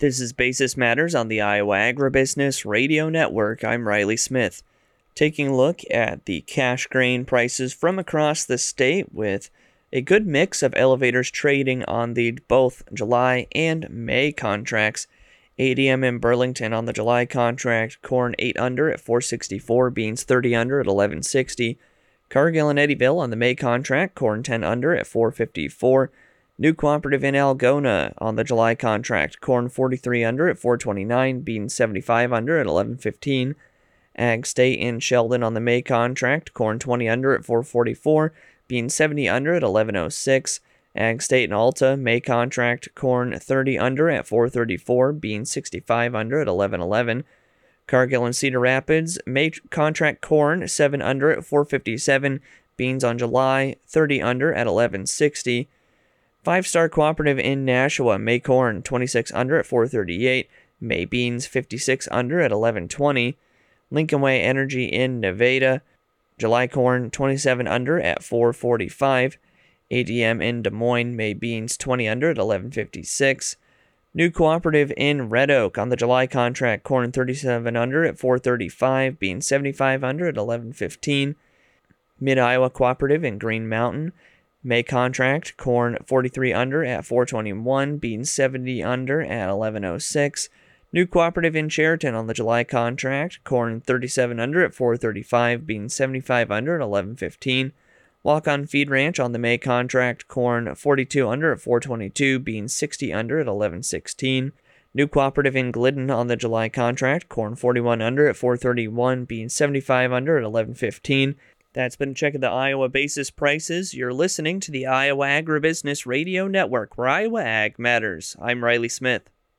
This is Basis Matters on the Iowa Agribusiness Radio Network. I'm Riley Smith. Taking a look at the cash grain prices from across the state with a good mix of elevators trading on the both July and May contracts. ADM in Burlington on the July contract, corn 8 under at $4.64, beans 30 under at $11.60. Cargill and Eddyville on the May contract, corn 10 under at $4.54. New Cooperative in Algona on the July contract, corn 43 under at $4.29, beans 75 under at $11.15. Ag State in Sheldon on the May contract, corn 20 under at $4.44, beans 70 under at $11.06. Ag State in Alta, May contract, corn 30 under at $4.34, beans 65 under at $11.11. Cargill and Cedar Rapids, May contract corn 7 under at $4.57, beans on July 30 under at $11.60. Five Star Cooperative in Nashua, May corn 26 under at $4.38, May beans 56 under at $11.20. Lincoln Way Energy in Nevada, July corn 27 under at $4.45. ADM in Des Moines, May beans 20 under at $11.56. New Cooperative in Red Oak on the July contract, corn 37 under at $4.35, beans 75 under at $11.15. Mid-Iowa Cooperative in Green Mountain, May contract, corn 43 under at $4.21, beans 70 under at $11.06. New Cooperative in Sheraton on the July contract, corn 37 under at $4.35, beans 75 under at $11.15. Walk-On Feed Ranch on the May contract, corn 42 under at $4.22, beans 60 under at $11.16. New Cooperative in Glidden on the July contract, corn 41 under at $4.31, beans 75 under at $11.15. That's been a check of the Iowa basis prices. You're listening to the Iowa Agribusiness Radio Network, where Iowa Ag matters. I'm Riley Smith.